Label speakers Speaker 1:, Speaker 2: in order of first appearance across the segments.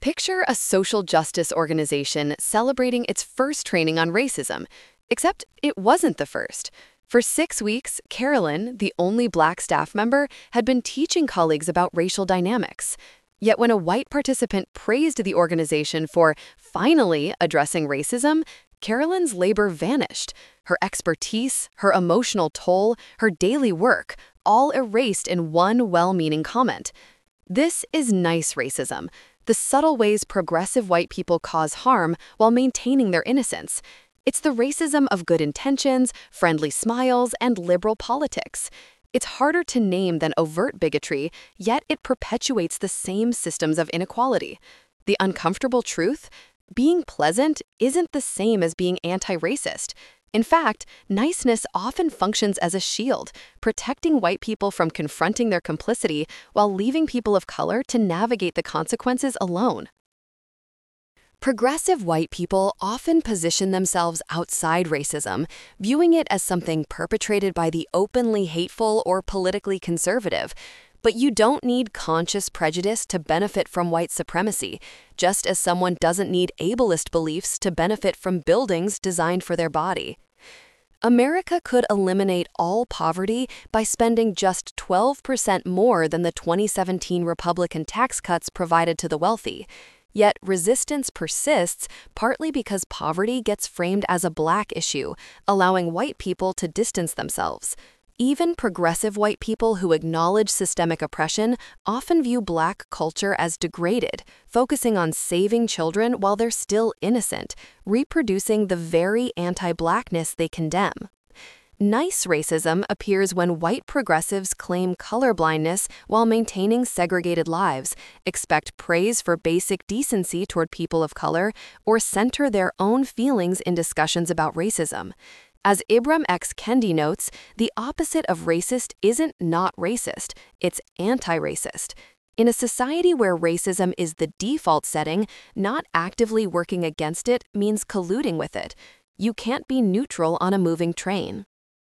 Speaker 1: Picture a social justice organization celebrating its first training on racism, except it wasn't the first. For 6 weeks, Carolyn, the only Black staff member, had been teaching colleagues about racial dynamics. Yet when a white participant praised the organization for finally addressing racism, Carolyn's labor vanished. Her expertise, her emotional toll, her daily work, all erased in one well-meaning comment. This is nice racism, the subtle ways progressive white people cause harm while maintaining their innocence. It's the racism of good intentions, friendly smiles, and liberal politics. It's harder to name than overt bigotry, yet it perpetuates the same systems of inequality. The uncomfortable truth? Being pleasant isn't the same as being anti-racist. In fact, niceness often functions as a shield, protecting white people from confronting their complicity while leaving people of color to navigate the consequences alone. Progressive white people often position themselves outside racism, viewing it as something perpetrated by the openly hateful or politically conservative. But you don't need conscious prejudice to benefit from white supremacy, just as someone doesn't need ableist beliefs to benefit from buildings designed for their body. America could eliminate all poverty by spending just 12% more than the 2017 Republican tax cuts provided to the wealthy. Yet resistance persists partly because poverty gets framed as a Black issue, allowing white people to distance themselves. Even progressive white people who acknowledge systemic oppression often view Black culture as degraded, focusing on saving children while they're still innocent, reproducing the very anti-Blackness they condemn. Nice racism appears when white progressives claim colorblindness while maintaining segregated lives, expect praise for basic decency toward people of color, or center their own feelings in discussions about racism. As Ibram X. Kendi notes, the opposite of racist isn't not racist, it's anti-racist. In a society where racism is the default setting, not actively working against it means colluding with it. You can't be neutral on a moving train.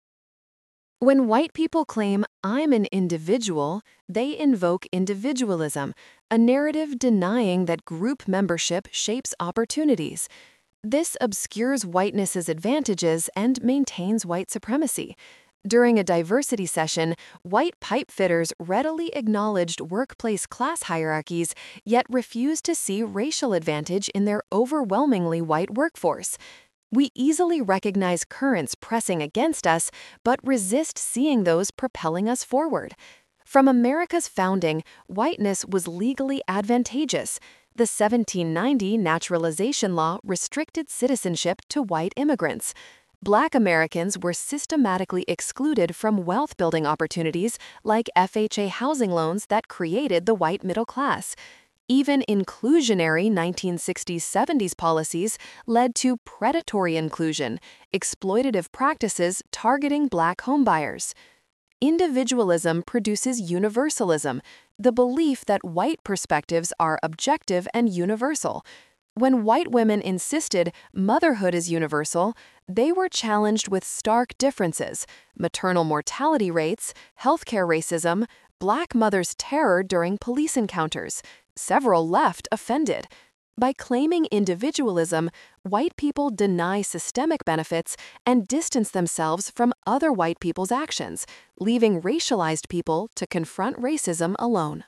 Speaker 1: When white people claim, "I'm an individual," they invoke individualism, a narrative denying that group membership shapes opportunities. This obscures whiteness's advantages and maintains white supremacy. During a diversity session, white pipefitters readily acknowledged workplace class hierarchies, yet refused to see racial advantage in their overwhelmingly white workforce. We easily recognize currents pressing against us, but resist seeing those propelling us forward. From America's founding, whiteness was legally advantageous. The 1790 Naturalization Law restricted citizenship to white immigrants. Black Americans were systematically excluded from wealth-building opportunities like FHA housing loans that created the white middle class. Even inclusionary 1960s-70s policies led to predatory inclusion, exploitative practices targeting Black homebuyers. Individualism produces universalism, the belief that white perspectives are objective and universal. When white women insisted motherhood is universal, they were challenged with stark differences: maternal mortality rates, healthcare racism, Black mothers' terror during police encounters. Several left offended. By claiming individualism, white people deny systemic benefits and distance themselves from other white people's actions, leaving racialized people to confront racism alone.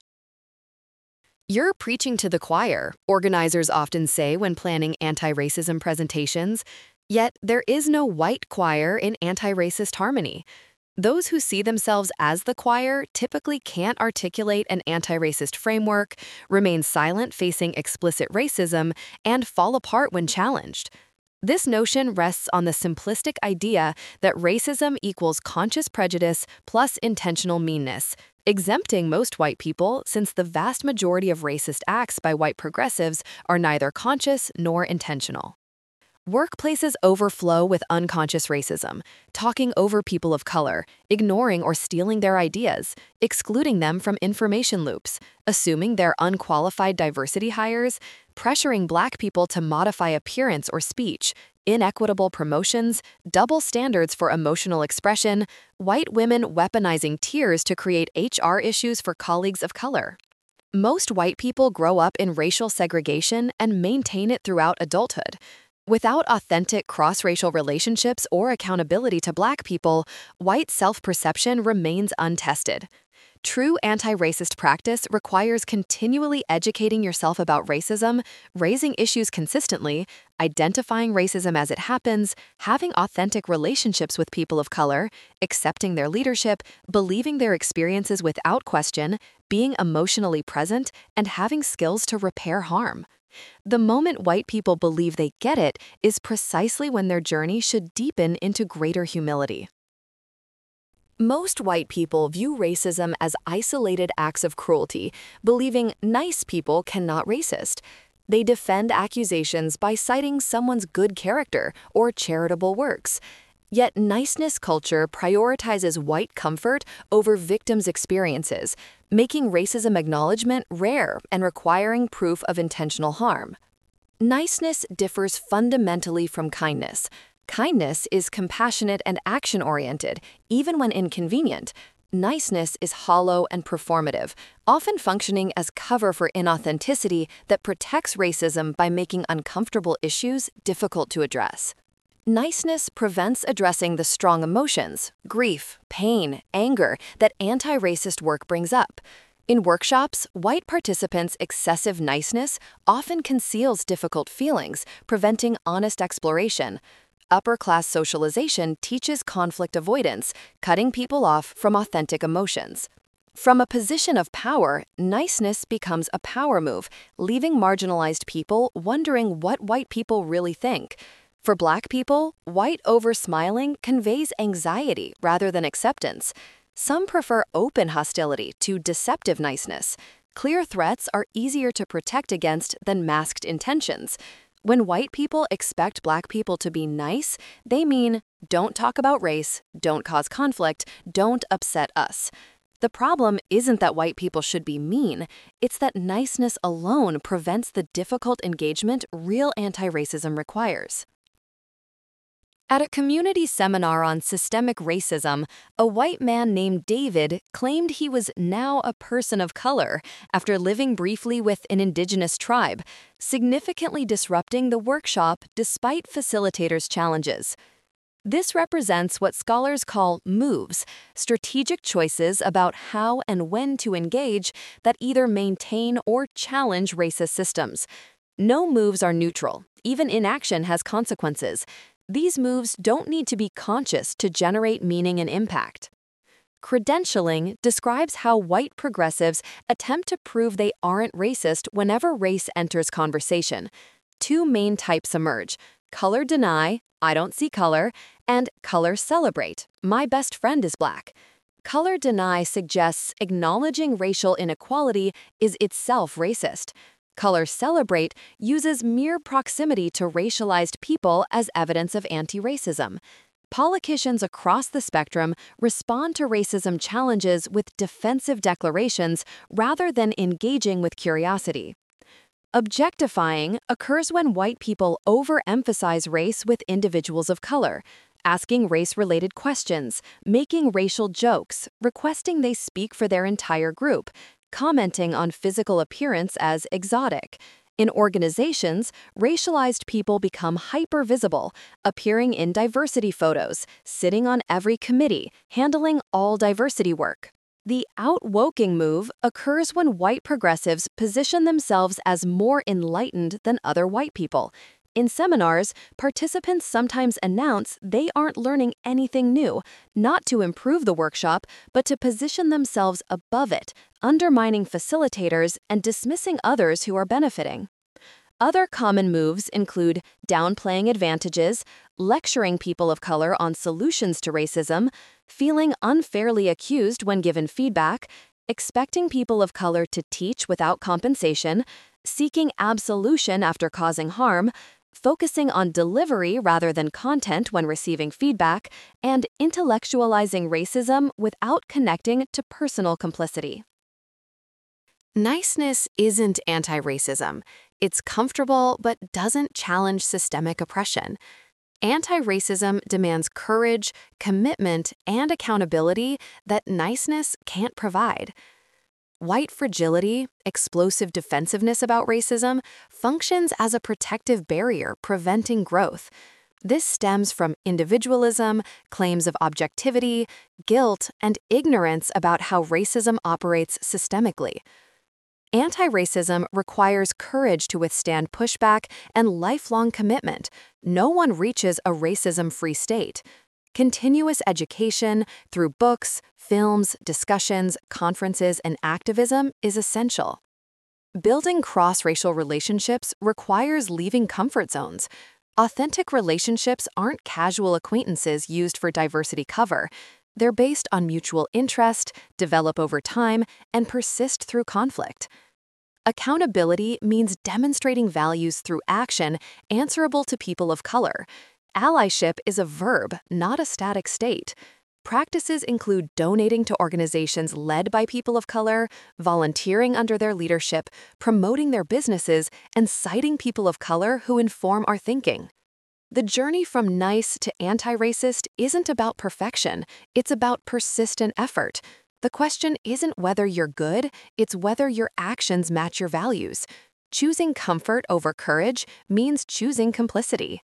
Speaker 1: You're preaching to the choir, organizers often say when planning anti-racism presentations. Yet there is no white choir in anti-racist harmony. Those who see themselves as the choir typically can't articulate an anti-racist framework, remain silent facing explicit racism, and fall apart when challenged. This notion rests on the simplistic idea that racism equals conscious prejudice plus intentional meanness, exempting most white people since the vast majority of racist acts by white progressives are neither conscious nor intentional. Workplaces overflow with unconscious racism, talking over people of color, ignoring or stealing their ideas, excluding them from information loops, assuming they're unqualified diversity hires, pressuring Black people to modify appearance or speech, inequitable promotions, double standards for emotional expression, white women weaponizing tears to create HR issues for colleagues of color. Most white people grow up in racial segregation and maintain it throughout adulthood. Without authentic cross-racial relationships or accountability to Black people, white self-perception remains untested. True anti-racist practice requires continually educating yourself about racism, raising issues consistently, identifying racism as it happens, having authentic relationships with people of color, accepting their leadership, believing their experiences without question, being emotionally present, and having skills to repair harm. The moment white people believe they get it is precisely when their journey should deepen into greater humility. Most white people view racism as isolated acts of cruelty, believing nice people cannot racist. They defend accusations by citing someone's good character or charitable works. Yet niceness culture prioritizes white comfort over victims' experiences, making racism acknowledgement rare and requiring proof of intentional harm. Niceness differs fundamentally from kindness. Kindness is compassionate and action-oriented, even when inconvenient. Niceness is hollow and performative, often functioning as cover for inauthenticity that protects racism by making uncomfortable issues difficult to address. Niceness prevents addressing the strong emotions, grief, pain, anger that anti-racist work brings up. In workshops, white participants' excessive niceness often conceals difficult feelings, preventing honest exploration. Upper-class socialization teaches conflict avoidance, cutting people off from authentic emotions. From a position of power, niceness becomes a power move, leaving marginalized people wondering what white people really think. For Black people, white over-smiling conveys anxiety rather than acceptance. Some prefer open hostility to deceptive niceness. Clear threats are easier to protect against than masked intentions. When white people expect Black people to be nice, they mean, don't talk about race, don't cause conflict, don't upset us. The problem isn't that white people should be mean, it's that niceness alone prevents the difficult engagement real anti-racism requires. At a community seminar on systemic racism, a white man named David claimed he was now a person of color after living briefly with an indigenous tribe, significantly disrupting the workshop despite facilitators' challenges. This represents what scholars call moves, strategic choices about how and when to engage that either maintain or challenge racist systems. No moves are neutral. Even inaction has consequences. These moves don't need to be conscious to generate meaning and impact. Credentialing describes how white progressives attempt to prove they aren't racist whenever race enters conversation. Two main types emerge: color deny, I don't see color, and color celebrate, my best friend is Black. Color deny suggests acknowledging racial inequality is itself racist. Color celebrate uses mere proximity to racialized people as evidence of anti-racism. Politicians across the spectrum respond to racism challenges with defensive declarations rather than engaging with curiosity. Objectifying occurs when white people overemphasize race with individuals of color, asking race-related questions, making racial jokes, requesting they speak for their entire group, commenting on physical appearance as exotic. In organizations, racialized people become hyper-visible, appearing in diversity photos, sitting on every committee, handling all diversity work. The outwoking move occurs when white progressives position themselves as more enlightened than other white people. In seminars, participants sometimes announce they aren't learning anything new, not to improve the workshop, but to position themselves above it, undermining facilitators and dismissing others who are benefiting. Other common moves include downplaying advantages, lecturing people of color on solutions to racism, feeling unfairly accused when given feedback, expecting people of color to teach without compensation, seeking absolution after causing harm, focusing on delivery rather than content when receiving feedback, and intellectualizing racism without connecting to personal complicity. Niceness isn't anti-racism. It's comfortable but doesn't challenge systemic oppression. Anti-racism demands courage, commitment, and accountability that niceness can't provide. White fragility, explosive defensiveness about racism, functions as a protective barrier preventing growth. This stems from individualism, claims of objectivity, guilt, and ignorance about how racism operates systemically. Anti-racism requires courage to withstand pushback and lifelong commitment. No one reaches a racism-free state. Continuous education through books, films, discussions, conferences, and activism is essential. Building cross-racial relationships requires leaving comfort zones. Authentic relationships aren't casual acquaintances used for diversity cover. They're based on mutual interest, develop over time, and persist through conflict. Accountability means demonstrating values through action answerable to people of color. Allyship is a verb, not a static state. Practices include donating to organizations led by people of color, volunteering under their leadership, promoting their businesses, and citing people of color who inform our thinking. The journey from nice to anti-racist isn't about perfection, it's about persistent effort. The question isn't whether you're good, it's whether your actions match your values. Choosing comfort over courage means choosing complicity.